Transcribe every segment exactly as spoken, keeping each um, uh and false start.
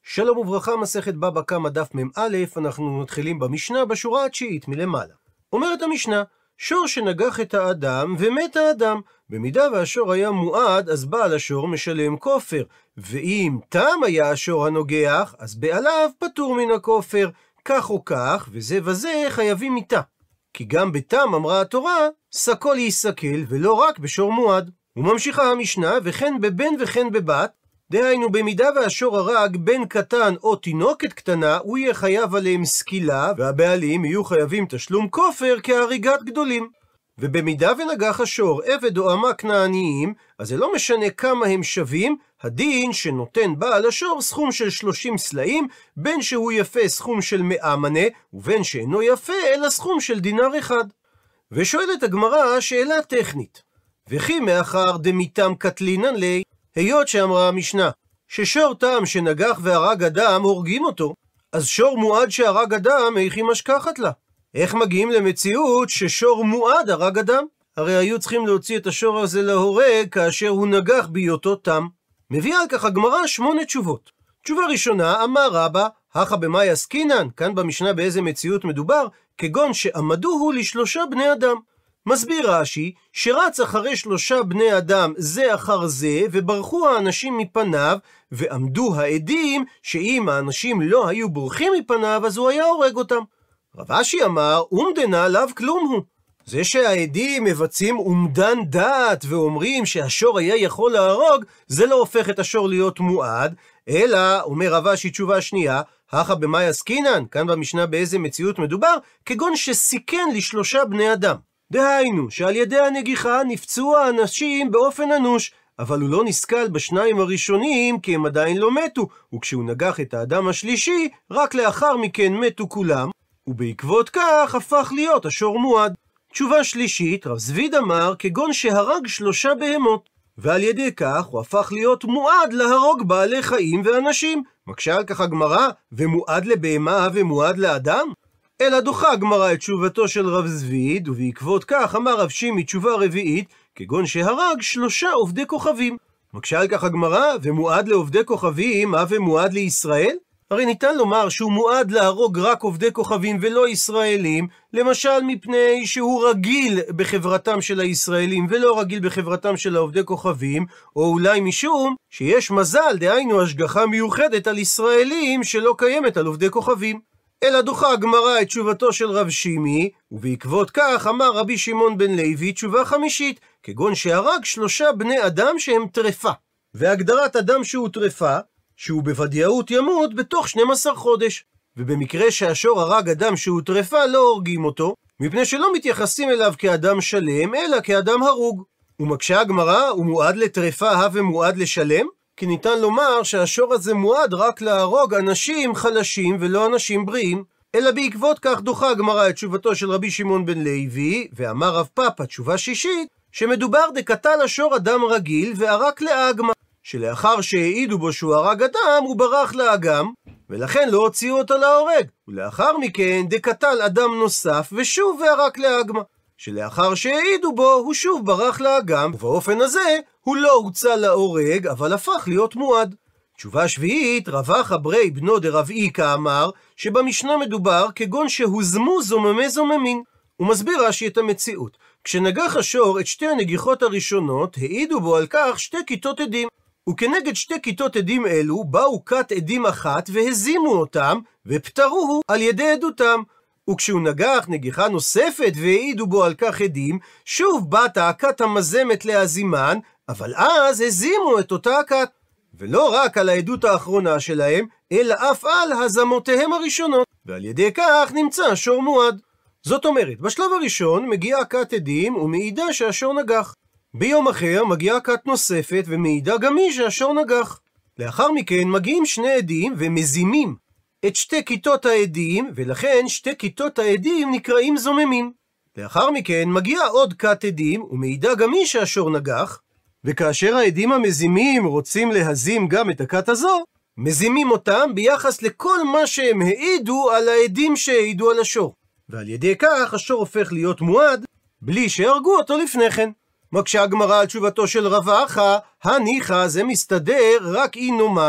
שלום וברכה, מסכת בבא קמא דף מ"א, אנחנו מתחילים במשנה בשורה התשיעית מלמעלה. אומרת המשנה, שור שנגח את האדם ומת האדם, במידה והשור היה מועד, אז בעל השור משלם כופר, ואם תם היה השור הנוגח, אז בעליו פטור מן הכופר, כך או כך, וזה וזה חייבים מיתה. כי גם בתם אמרה התורה, סקול יסקל, ולא רק בשור מועד. וממשיכה המשנה, וכן בבן וכן בבת, דהיינו במידה והשור הרג בן קטן או תינוקת קטנה, הוא יהיה חייב עליהם סקילה, והבעלים יהיו חייבים תשלום כופר כהריגת גדולים. ובמידה ונגח השור עבד או אמה כנעניים, אז זה לא משנה כמה הם שווים, הדין שנותן בעל השור סכום של שלושים סלעים, בין שהוא יפה סכום של מאה מנה, ובין שאינו יפה אלא סכום של דינר אחד. ושואלת הגמרא שאלה טכנית, וכי מאחר דמיתם קטלינן לי, היות שאמרה המשנה, ששור תם שנגח והרג אדם הורגים אותו, אז שור מועד שהרג אדם איך היא משכחת לה? איך מגיעים למציאות ששור מועד הרג אדם? הרי היו צריכים להוציא את השור הזה להורג כאשר הוא נגח בהיותו תם. מביאה על כך הגמרא שמונה תשובות. תשובה ראשונה, אמר רבא, הכא במאי עסקינן, כאן במשנה באיזה מציאות מדובר, כגון שעמדוהו לשלושה בני אדם. מסביר רש"י שרץ אחרי שלושה בני אדם זה אחר זה, וברחו האנשים מפניו, ועמדו העדים שאם האנשים לא היו בורחים מפניו אז הוא היה הורג אותם. רב אשי אמר, אומדנה לאו כלום הוא. זה שהעדים מבצעים אומדן דעת ואומרים שהשור היה יכול להרוג, זה לא הופך את השור להיות מועד, אלא, אומר רב אשי תשובה שנייה, הכא במאי עסקינן, כאן במשנה באיזה מציאות מדובר, כגון שסיכן לשלושה בני אדם. דהיינו, שעל ידי הנגיחה נפצעו האנשים באופן אנוש, אבל הוא לא נסכל בשניים הראשונים כי הם עדיין לא מתו, וכשהוא נגח את האדם השלישי, רק לאחר מכן מתו כולם, ובעקבות כך הפך להיות השור מועד. תשובה שלישית, רב זביד אמר, כגון שהרג שלושה בהמות, ועל ידי כך הוא הפך להיות מועד להרוג בעלי חיים ואנשים. מקשה על כך הגמרא, ומועד לבהמה ומועד לאדם? אלא דוחה הגמרא את תשובתו של רב זביד, ובעקבות כך אמר רב שימי תשובה רביעית, כגון שהרג שלושה עובדי כוכבים. מקשה על כך הגמרא, ומועד לעובדי כוכבים, מה ומועד לישראל? הרי ניתן לומר שהוא מועד להרוג רק עובדי כוכבים ולא ישראלים, למשל מפני שהוא רגיל בחברתם של הישראלים ולא רגיל בחברתם של העובדי כוכבים, או אולי משום שיש מזל, דהיינו השגחה מיוחדת על ישראלים שלא קיימת על עובדי כוכבים. אלא דוחה הגמרא את תשובתו של רב שימי, ובעקבות כך אמר רבי שמעון בן לוי תשובה חמישית, כגון שהרג שלושה בני אדם שהם טרפה. והגדרת אדם שהוא טרפה, שהוא בוודאות ימות בתוך שנים עשר חודש. ובמקרה שהשור הרג אדם שהוא טרפה לא הורגים אותו, מפני שלא מתייחסים אליו כאדם שלם, אלא כאדם הרוג. ומקשה הגמרא, הוא מועד לטרפה ומועד לשלם? כי ניתן לומר שהשור הזה מועד רק להרוג אנשים חלשים ולא אנשים בריאים. אלא בעקבות כך דוחה הגמרא את תשובתו של רבי שמעון בן לוי, ואמר רב פאפא תשובה שישית, שמדובר דקטל השור אדם רגיל וערק לאגמא, שלאחר שהעידו בו שהוא הרג אדם הוא ברח לאגם, ולכן לא הוציאו אותו להורג. ולאחר מכן דקטל אדם נוסף ושוב וערק לאגמא, שלאחר שהעידו בו הוא שוב ברח לאגם, ובאופן הזה הוא לא הוצא להורג אבל הפך להיות מועד. תשובה שביעית, רב אחא ברי בנו דרב איקא אמר שבמשנה מדובר כגון שהוזמו זוממי זוממין. הוא מסביר רש"י את המציאות. כשנגח השור את שתי הנגיחות הראשונות העידו בו על כך שתי כיתות עדים, וכנגד שתי כיתות עדים אלו באו כת עדים אחת והזימו אותם ופטרוהו על ידי עדותם. וכשהוא נגח נגיחה נוספת והעידו בו על כך עדים, שוב באת הכת המזמת להזימן, אבל אז הזימו את אותה הכת, ולא רק על העדות האחרונה שלהם, אלא אף על הזמותיהם הראשונות, ועל ידי כך נמצא השור מועד. זאת אומרת, בשלב הראשון מגיעה כת עדים ומעידה שהשור נגח. ביום אחר מגיעה כת נוספת ומעידה גם היא שהשור נגח. לאחר מכן מגיעים שני עדים ומזימים את שתי כיתות העדים, ולכן שתי כיתות העדים נקראים זוממים. לאחר מכן מגיעה עוד כת עדים ומעידה גם היא שהשור נגח, וכאשר העדים המזימים רוצים להזים גם את הכת הזו, מזימים אותם ביחס לכל מה שהם העידו על העדים שהעידו על השור, ועל ידי כך השור הופך להיות מועד בלי שהרגו אותו לפני כן. מקשה הגמרא על תשובתו של רב אחא, הניחא זה מסתדר רק אם נאמר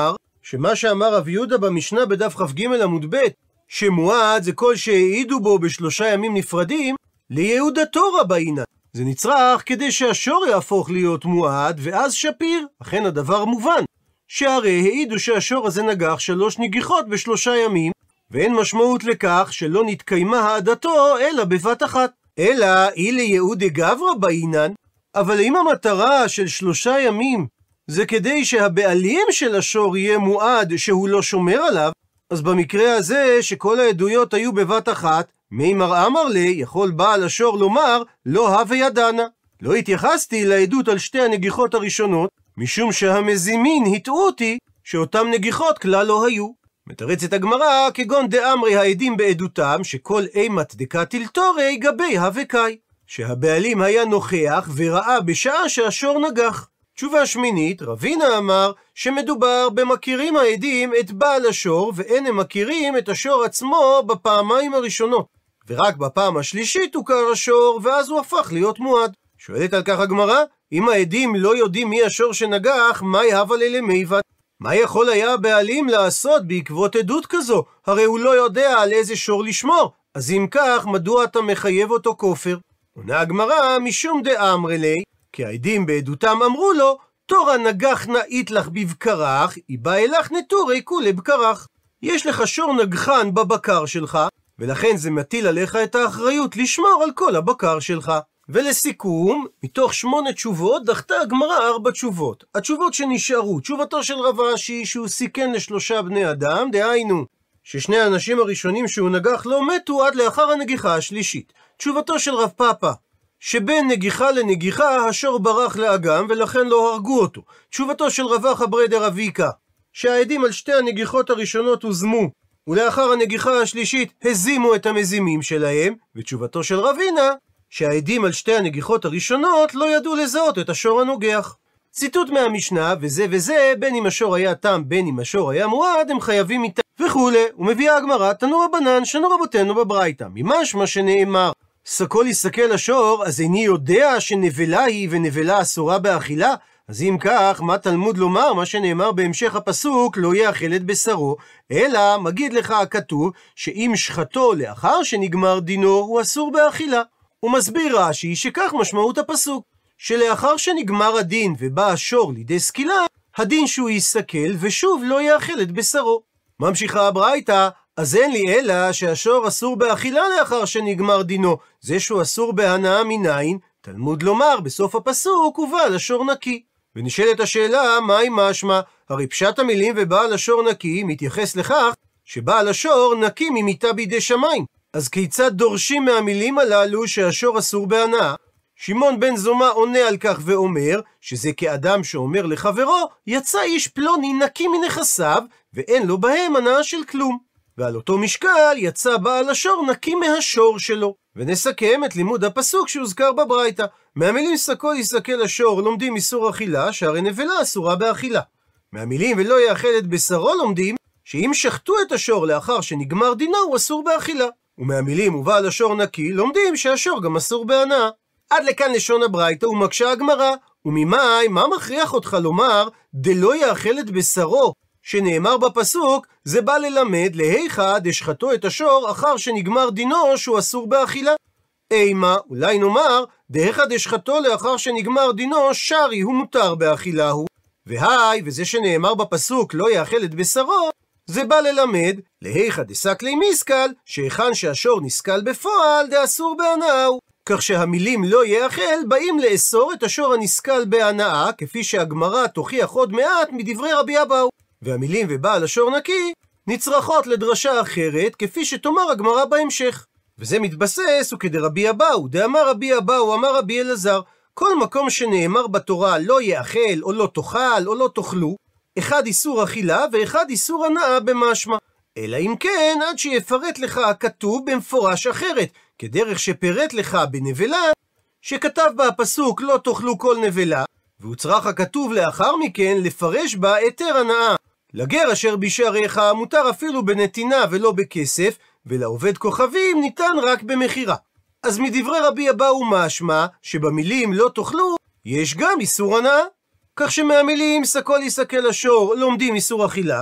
שמה שאמר רב יהודה במשנה בדף כ"ג עמוד ב', שמועד זה כל שהעידו בו בשלושה ימים נפרדים, ליהודתו רבאינן. זה נצרך כדי שהשור יהפוך להיות מועד ואז שפיר. אכן הדבר מובן, שהרי העידו שהשור הזה נגח שלוש נגיחות בשלושה ימים, ואין משמעות לכך שלא נתקיימה העדתו אלא בבת אחת. אלא אילי יהודי גברא באינן, אבל אם המטרה של שלושה ימים זה כדי שהבעלים של השור יהיה מועד שהוא לא שומר עליו, אז במקרה הזה שכל העדויות היו בבת אחת, מימר אמר לי, יכול בעל השור לומר, לא הווה ידענה. לא התייחסתי לעדות על שתי הנגיחות הראשונות, משום שהמזימין הטעו אותי שאותם נגיחות כלל לא היו. מתרצת הגמרא, כגון דאמרי העדים בעדותם, שכל אימת דקתיל תורי גבי הווקאי, שהבעלים היה נוכח וראה בשעה שהשור נגח. תשובה שמינית, רבינה אמר שמדובר במכירים העדים את בעל השור, ואין הם מכירים את השור עצמו בפעמיים הראשונות, ורק בפעם השלישית הוכר השור, ואז הוא הפך להיות מועד. שואלת על כך הגמרא, אם העדים לא יודעים מי השור שנגח, מה יהווה ללמיבד? מה יכול היה הבעלים לעשות בעקבות עדות כזו? הרי הוא לא יודע על איזה שור לשמור, אז אם כך, מדוע אתה מחייב אותו כופר? עונה הגמרא, משום דאמרי לי, כי העדים בעדותם אמרו לו, תורה נגח נאית לך בבקרך, איבא אלך נטורי כולי בקרך. יש לך שור נגחן בבקר שלך, ולכן זה מטיל עליך את האחריות לשמור על כל הבקר שלך. ולסיכום, מתוך שמונה תשובות דחתה הגמרא ארבע תשובות. התשובות שנשארו, תשובתו של רב אשי שהוא סיכן לשלושה בני אדם, דהיינו ששני האנשים הראשונים שהוא נגח לא מתו עד לאחר הנגיחה השלישית. תשובתו של רב פאפא, שבין נגיחה לנגיחה השור ברח לאגם ולכן לא הרגו אותו. תשובתו של רב אחא ברי דרביקה, שהעדים על שתי הנגיחות הראשונות הוזמו, ולאחר הנגיחה השלישית הזימו את המזימים שלהם. ותשובתו של רבינה, שהעדים על שתי הנגיחות הראשונות לא ידעו לזהות את השור הנוגח. ציטוט מהמשנה, וזה וזה, בין אם השור היה תם, בין אם השור היה מועד, הם חייבים איתה וכולי. ומביאה הגמרא, תנו רבנן, שנו רבותינו בברייתא, ממשמע שנאמר, סקול יסקל השור, אז איני יודע שנבלה היא ונבלה אסורה באכילה? אז אם כך, מה תלמוד לומר, מה שנאמר בהמשך הפסוק, לא יאכל את בשרו, אלא מגיד לך הכתוב, שאם שחטו לאחר שנגמר דינו, הוא אסור באכילה. הוא מסביר רש"י שכך משמעות הפסוק, שלאחר שנגמר הדין ובא השור לידי סקילה, הדין שהוא יסקל ושוב לא יאכל את בשרו. ממשיכה הברייתא, אז אין לי אלא שהשור אסור באכילה לאחר שנגמר דינו, זה שהוא אסור בהנאה מניין, תלמוד לומר בסוף הפסוק ובעל השור נקי. ונשאלת השאלה, מהי משמע? הרי פשט המילים ובעל השור נקי מתייחס לכך שבעל השור נקי ממיתה בידי שמיים. אז כיצד דורשים מהמילים הללו שהשור אסור בהנאה? שמעון בן זומא עונה על כך ואומר שזה כאדם שאומר לחברו, יצא איש פלוני נקי מנכסיו ואין לו בהם הנאה של כלום. ועל אותו משקל יצא בעל השור נקי מהשור שלו. ונסכם את לימוד הפסוק שהוזכר בברייתא. מהמילים סקול יסקל השור לומדים איסור אכילה, שהרי נבלה אסורה באכילה. מהמילים ולא יאכל את בשרו לומדים שאם שחטו את השור לאחר שנגמר דינו הוא אסור באכילה. ומהמילים ובעל השור נקי לומדים שהשור גם אסור בהנאה. עד לכאן לשון הברייתא ומקשה הגמרא, וממאי מה מכריח אותך לומר דלא יאכל את בשרו שנאמר בפסוק, זה בא ללמד להיכא דשחטו את השור אחר שנגמר דינו שהוא אסור באכילה. אימה, אולי נאמר דהיכא דשחטו לאחר שנגמר דינו שרי הוא מותר באכילה הוא, והי וזה שנאמר בפסוק לא יאכל את בשרו, זה בא ללמד להיכא דסקלי מיסקל שהיכן שהשור נסקל בפועל דאסור בהנאה הוא. כך שהמילים לא יאכל באים לאסור את השור הנסקל בהנאה, כפי שהגמרא תוכיח עוד מעט מדברי רבי אבאו. והמילים ובעל השור נקי נצרכות לדרשה אחרת, כפי שתאמר הגמרא בהמשך. וזה מתבסס וכדרבי אבאו, דאמר רבי אבאו אמר רבי אלעזר, כל מקום שנאמר בתורה לא יאכל או לא תאכל או לא תאכלו, אחד איסור אכילה ואחד איסור הנאה במשמע. אלא אם כן עד שיפרט לך הכתוב במפורש אחרת, כדרך שפרט לך בנבלה, שכתב בה הפסוק לא תאכלו כל נבלה, והוצרך הכתוב לאחר מכן לפרש בה היתר הנאה. לגר אשר בשעריך מותר אפילו בנתינה ולא בכסף, ולעובד כוכבים ניתן רק במחירה. אז מדברי רבי אבאו משמע שבמילים לא תאכלו יש גם איסור הנאה. כך שמהמילים סקול יסקל השור לומדים איסור אכילה,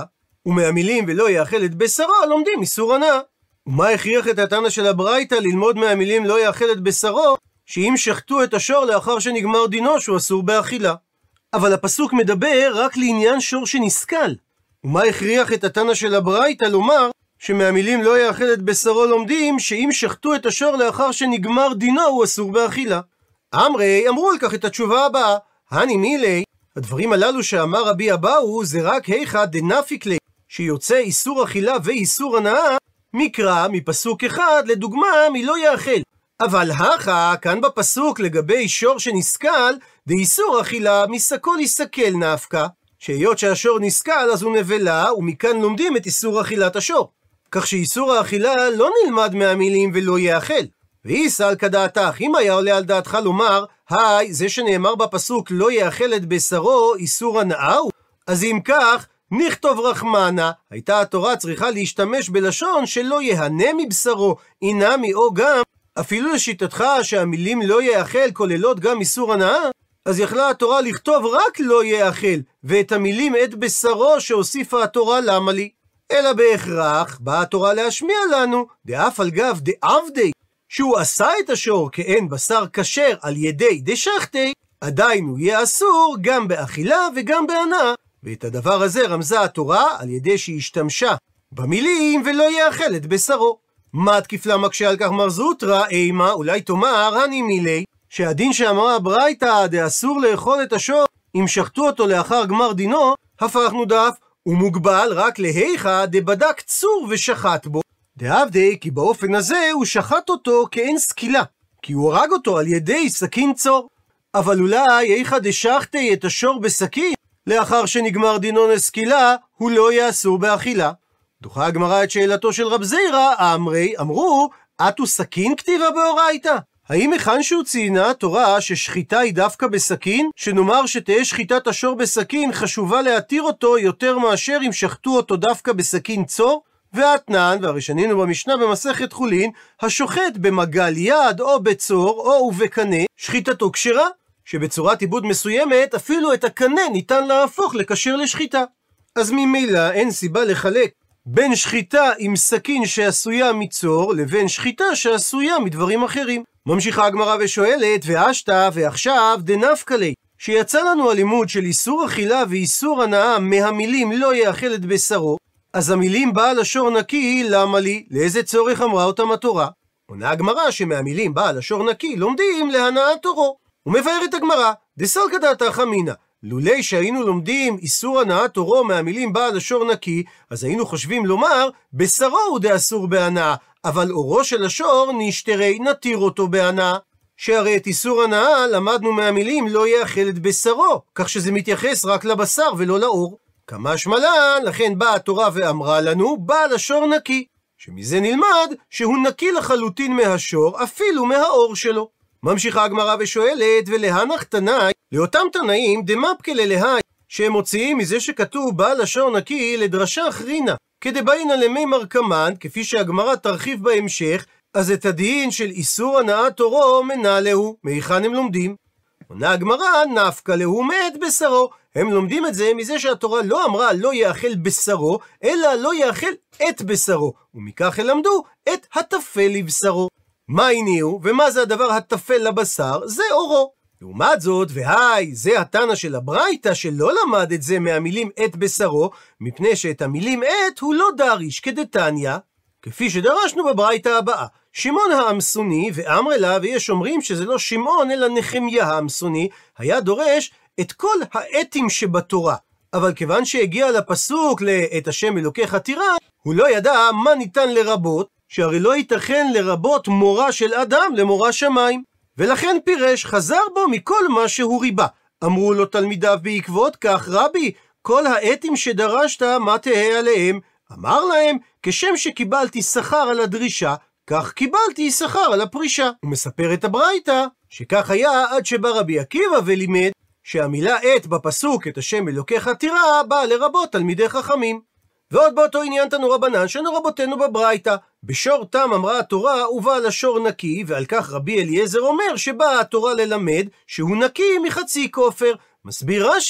ומהמילים ולא יאכל את בשרו לומדים איסור הנאה. ומה הכריח את התנא של הברייתא ללמוד מהמילים לא יאכל את בשרו, שאם שחטו את השור לאחר שנגמר דינו שהוא אסור באכילה? אבל הפסוק מדבר רק לעניין שור שנסכל. ומה הכריח את התנא של הברייתא לומר שמהמילים לא יאכל את בשרו לומדים שאם שחטו את השור לאחר שנגמר דינו הוא אסור באכילה? אמרי, אמרו על כך את התשובה הבאה, הני מילי, הדברים הללו שאמר רבי אבאו זה רק היכא דנפיק ליה, שיוצא איסור אכילה ואיסור הנאה מקרא מפסוק אחד לדוגמה מלא יאכל. אבל הכא כאן בפסוק לגבי שור שנסכל דאיסור אכילה מסקול יסקל נפקא, שהיות שהשור נסכל אז הוא נבלה, ומכאן לומדים את איסור אכילת השור. כך שאיסור האכילה לא נלמד מהמילים ולא יאכל. ואיסל כדעתך, אם היה עולה על דעתך לומר, היי, זה שנאמר בפסוק לא יאכל את בשרו איסור הנאה, אז אם כך, נכתוב רחמנה, הייתה התורה צריכה להשתמש בלשון שלא יהנה מבשרו, אינמי או גם, אפילו לשיטתך שהמילים לא יאכל כוללות גם איסור הנאה, אז יכלה התורה לכתוב רק לא יאכל, ואת המילים את בשרו שהוסיפה התורה למה לי? אלא בהכרח באה התורה להשמיע לנו, דאף על גב דעבדי, שהוא עשה את השור כאין בשר כשר על ידי דשחטי, עדיין הוא יהיה אסור גם באכילה וגם בהנאה. ואת הדבר הזה רמזה התורה על ידי שהשתמשה במילים ולא יאכל את בשרו. מה תקיפלה מקשה על כך מר זוטרא? אימה, אולי תאמר הני מילי, שהדין שאמרה הברייתא דאסור לאכול את השור אם שחטו אותו לאחר גמר דינו, הפכנו דף, הוא מוגבל רק להיכא דבדק צור ושחט בו. דעבדי כי באופן הזה הוא שחט אותו כאין סקילה, כי הוא הרג אותו על ידי סכין צור. אבל אולי היכא דשחטי את השור בסכין לאחר שנגמר דינו לסקילה, הוא לא יהיה אסור באכילה. דוחה הגמרא את שאלתו של רב זירא, אמרי, אמרו, אתו סכין כתיבה באורייתא? האם היכן שהוא ציינה התורה ששחיטה היא דווקא בסכין, שנאמר שתהיה שחיטת השור בסכין חשובה להתיר אותו יותר מאשר אם שחטו אותו דווקא בסכין צור? ואתנן, והרי שנינו במשנה במסכת חולין, השוחט במגל יד או בצור או ובקנה, שחיטתו כשרה, שבצורת עיבוד מסוימת אפילו את הקנה ניתן להפוך לכשר לשחיטה. אז ממילא אין סיבה לחלק בין שחיטה עם סכין שעשויה מצור לבין שחיטה שעשויה מדברים אחרים. ממשיכה הגמרא ושואלת, ואשתא ועכשיו דנפקא ליה, שיצא לנו הלימוד של איסור אכילה ואיסור הנאה מהמילים לא יאכל את בשרו, אז המילים בעל השור נקי למה לי? לאיזה צורך אמרה אותם התורה? עונה הגמרא שמהמילים בעל השור נקי לומדים להנאת תורו. ומבארת הגמרא, דסלקא דעתך אמינא, לולי שהיינו לומדים איסור הנאת תורו מהמילים בעל השור נקי, אז היינו חושבים לומר בשרו הוא דאסור בהנאה, אבל אורו של השור נשתרי נתיר אותו בהנאה. שהרי את איסור הנאה למדנו מהמילים לא יאכל את בשרו, כך שזה מתייחס רק לבשר ולא לאור. כמשמע לן, לכן באה התורה ואמרה לנו בעל השור נקי, שמזה נלמד שהוא נקי לחלוטין מהשור אפילו מהאור שלו. ממשיכה הגמרא ושואלת, ולהנח תנאי, לאותם תנאים דמפקא ללהי, שהם מוציאים מזה שכתוב בעל השור נקי לדרשה אחרינה, כדבעינא למי מרקמן, כפי שהגמרא תרחיב בהמשך, אז את הדין של איסור הנאת תורו מנהלהו, מהיכן הם לומדים? עונה הגמרא, נפקא להו מאת בשרו, הם לומדים את זה מזה שהתורה לא אמרה לא יאכל בשרו, אלא לא יאכל את בשרו, ומכך הם למדו את הטפל לבשרו. מה הניעו, ומה זה הדבר הטפל לבשר? זה אורו. לעומת זאת, והי, זה התנא של הברייתא שלא למד את זה מהמילים את בשרו, מפני שאת המילים את הוא לא דריש כדתניא, כפי שדרשנו בברייתא הבאה. שמעון האמסוני ואמרי לה, ויש אומרים שזה לא שמעון אלא נחמיה האמסוני, היה דורש את כל האתים שבתורה. אבל כיוון שהגיע לפסוק לאת השם אלוקיך תירא, הוא לא ידע מה ניתן לרבות, שהרי לא ייתכן לרבות מורה של אדם למורה שמיים. ולכן פירש, חזר בו מכל מה שהוא ריבה. אמרו לו תלמידיו בעקבות כך, רבי, כל האתים שדרשת, מה תהא עליהם? אמר להם, כשם שקיבלתי שכר על הדרישה, כך קיבלתי שכר על הפרישה. הוא מספר את הברייתא, שכך היה עד שבא רבי עקיבא ולימד, שהמילה עת בפסוק את השם אלוקיך תירא, באה לרבות תלמידי חכמים. ועוד באותו עניין תנו רבנן שנו רבותינו בברייתא, בשור תם אמרה התורה ובעל השור נקי, ועל כך רבי אליעזר אומר שבאה התורה ללמד שהוא נקי מחצי כופר. מסביר רש"י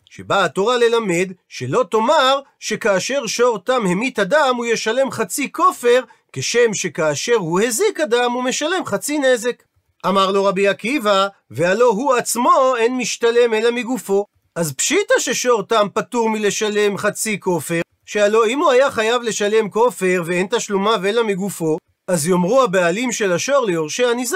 שבאה התורה ללמד שלא תאמר שכאשר שור תם המית אדם הוא ישלם חצי כופר, כשם שכאשר הוא הזיק אדם הוא משלם חצי נזק. אמר לו רבי עקיבא, והלא הוא עצמו אין משתלם אלא מגופו. אז פשיטה ששור תם פטור מלשלם חצי כופר, שהלא אם הוא היה חייב לשלם כופר ואין תשלומיו אלא מגופו, אז יאמרו הבעלים של השור ליורשי הניזק,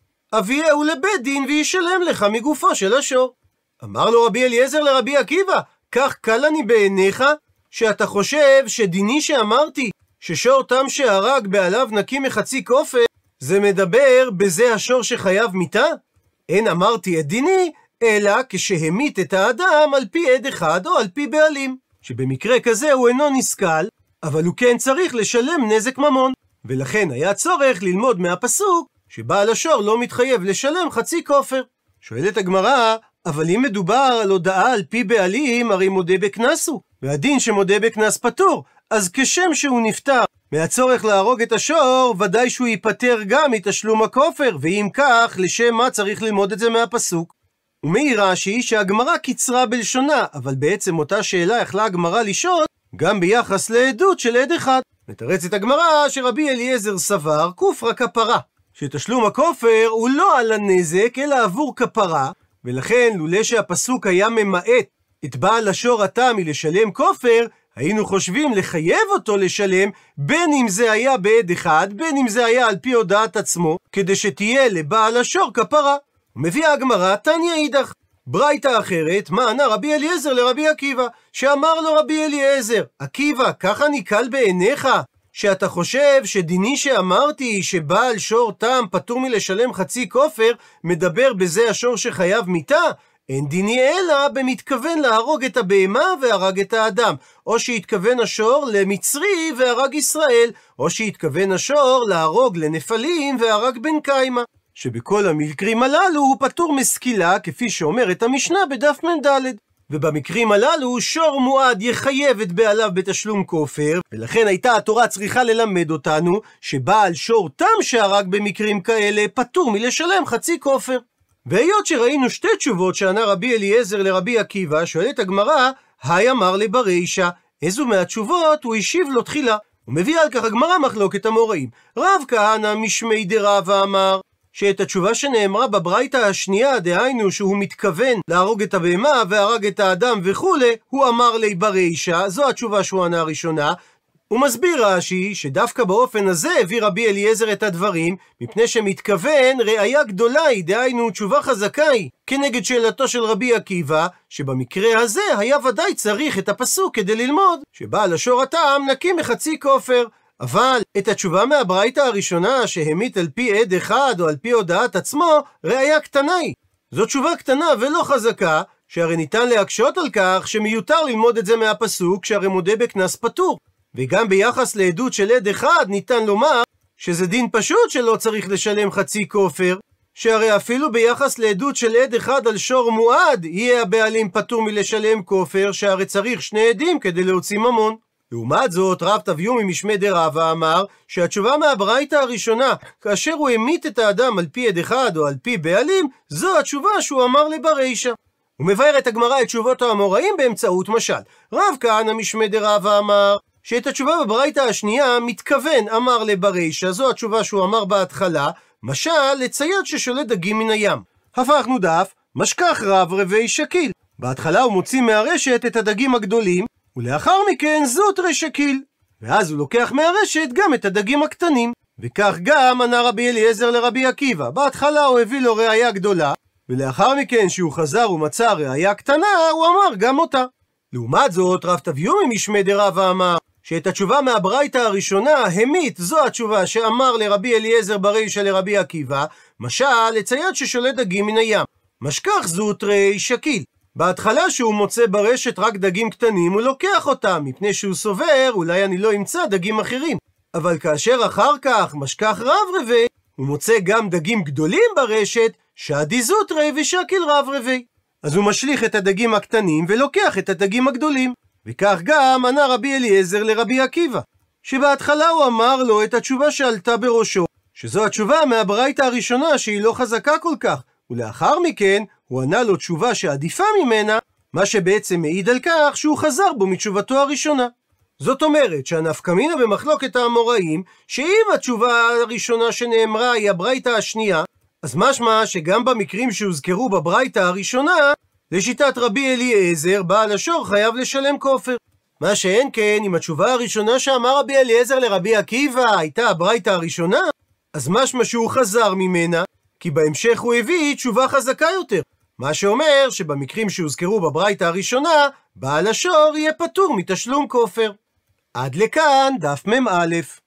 אביהו לבית דין וישלם לך מגופו של השור. אמר לו רבי אליעזר לרבי עקיבא, כך קל אני בעיניך, שאתה חושב שדיני שאמרתי, ששור תם שהרג בעליו נקי מחצי כופר, זה מדבר בזה השור שחייב מיתה? אין אמרתי את דיני, אלא כשהמית את האדם על פי עד אחד או על פי בעלים, שבמקרה כזה הוא אינו נסכל, אבל הוא כן צריך לשלם נזק ממון, ולכן היה צורך ללמוד מהפסוק, שבעל השור לא מתחייב לשלם חצי כופר. שואלת הגמרא, אבל אם מדובר על הודעה על פי בעלים, הרי מודה בקנס הוא, והדין שמודה בקנס פטור, אז כשם שהוא נפטר מהצורך להרוג את השור, ודאי שהוא ייפטר גם מתשלום הכופר, ואם כך, לשם מה צריך ללמוד את זה מהפסוק? ומעיר רש"י שהגמרא קיצרה בלשונה, אבל בעצם אותה שאלה יכלה הגמרא לשאול גם ביחס לעדות של עד אחד. מתרצת הגמרא שרבי אליעזר סבר כופרא כפרה, שתשלום הכופר הוא לא על הנזק אלא עבור כפרה, ולכן לולא שהפסוק היה ממעט את בעל השור התם מלשלם כופר, היינו חושבים לחייב אותו לשלם, בין אם זה היה בעד אחד, בין אם זה היה על פי הודעת עצמו, כדי שתהיה לבעל השור כפרה. ומביאה הגמרא תניא אידך, ברייתא אחרת, מה ענה רבי אליעזר לרבי עקיבא, שאמר לו רבי אליעזר, עקיבא, ככה נקל בעיניך, שאתה חושב שדיני שאמרתי שבעל שור תם פטור מלשלם חצי כופר, מדבר בזה השור שחייב מיתה? אין דיני אלא במתכוון להרוג את הבהמה והרג את האדם, או שהתכוון השור למצרי והרג ישראל, או שהתכוון השור להרוג לנפלים והרג בן קיימה, שבכל המקרים הללו הוא פטור מסקילה, כפי שאומרת המשנה בדף מ"ד. ובמקרים הללו שור מועד יחייב את בעליו בתשלום כופר, ולכן הייתה התורה צריכה ללמד אותנו שבעל שור תם שהרג במקרים כאלה פטור מלשלם חצי כופר. והיות שראינו שתי תשובות שענה רבי אליעזר לרבי עקיבא, שואלת הגמרא, היי אמר לי ברישא, איזו מהתשובות הוא השיב לו תחילה? ומביא על כך הגמרא מחלוקת המוראים. רב כהנא משמי דרבא אמר שאת התשובה שנאמרה בברייתא השנייה, דהיינו שהוא מתכוון להרוג את הבהמה והרג את האדם וכולי, הוא אמר לי ברישא, זו התשובה שהוא ענה הראשונה. הוא מסביר רש"י שדווקא באופן הזה הביא רבי אליעזר את הדברים, מפני שמתכוון ראיה גדולה היא, דהיינו תשובה חזקה היא, כנגד שאלתו של רבי עקיבא, שבמקרה הזה היה ודאי צריך את הפסוק כדי ללמוד שבעל השור התם נקי מחצי כופר. אבל את התשובה מהברייתא הראשונה שהמית על פי עד אחד או על פי הודעת עצמו, ראיה קטנה היא. זו תשובה קטנה ולא חזקה, שהרי ניתן להקשות על כך שמיותר ללמוד את זה מהפסוק, שהרי מודה בקנס פטור. וגם ביחס לעדות של עד אחד ניתן לומר שזה דין פשוט שלא צריך לשלם חצי כופר, שהרי אפילו ביחס לעדות של עד אחד על שור מועד יהיה הבעלים פטור מלשלם כופר, שהרי צריך שני עדים כדי להוציא ממון. לעומת זאת רב תביומי משמי דרבא אמר שהתשובה מהברייתא הראשונה, כאשר הוא המית את האדם על פי עד אחד או על פי בעלים, זו התשובה שהוא אמר לי ברישא. הוא מבאר את הגמרא את תשובות האמוראים באמצעות משל. רב כהנא משמי דרבא אמר שאת התשובה בברייתא השנייה מתכוון אמר לי ברישא, זו התשובה שהוא אמר בהתחלה, משל לצייד ששולט דגים מן הים. הפכנו דף, משכח רב רבי שקיל. בהתחלה הוא מוציא מהרשת את הדגים הגדולים, ולאחר מכן זוטרי שקיל, ואז הוא לוקח מהרשת גם את הדגים הקטנים. וכך גם ענה רבי אליעזר לרבי עקיבא, בהתחלה הוא הביא לו ראיה גדולה, ולאחר מכן שהוא חזר ומצא ראיה קטנה, הוא אמר גם אותה. לעומת זאת רב תביומי משמי דרבא אמר שאת התשובה מהברייתא הראשונה המית, זו התשובה שאמר לרבי אליעזר ברישא לרבי עקיבא, משל לצייד ששולט דגים מן הים, משכח זוטרי שקיל. בהתחלה שהוא מוצא ברשת רק דגים קטנים, הוא לוקח אותם, מפני שהוא סובר, אולי אני לא אמצא דגים אחרים. אבל כאשר אחר כך משכח רב רבי, הוא מוצא גם דגים גדולים ברשת, שדי זוטרי ושקיל רב רבי. אז הוא משליך את הדגים הקטנים ולוקח את הדגים הגדולים. וכך גם ענה רבי אליעזר לרבי עקיבא, שבהתחלה הוא אמר לו את התשובה שעלתה בראשו, שזו התשובה מהברייתא הראשונה שהיא לא חזקה כל כך, ולאחר מכן הוא ענה לו תשובה שעדיפה ממנה, מה שבעצם מעיד על כך שהוא חזר בו מתשובתו הראשונה. זאת אומרת שהנפקמינה במחלוקת האמוראים, שאם התשובה הראשונה שנאמרה היא הברייתא השנייה, אז משמע שגם במקרים שהוזכרו בברייתא הראשונה, לשיטת רבי אליעזר, בעל השור חייב לשלם כופר. מה שאין כן, אם התשובה הראשונה שאמר רבי אליעזר לרבי עקיבא הייתה הברייתא הראשונה, אז משמע שהוא חזר ממנה, כי בהמשך הוא הביא תשובה חזקה יותר. מה שאומר שבמקרים שהוזכרו בברייתא הראשונה, בעל השור יהיה פטור מתשלום כופר. עד לכאן דף מ"א.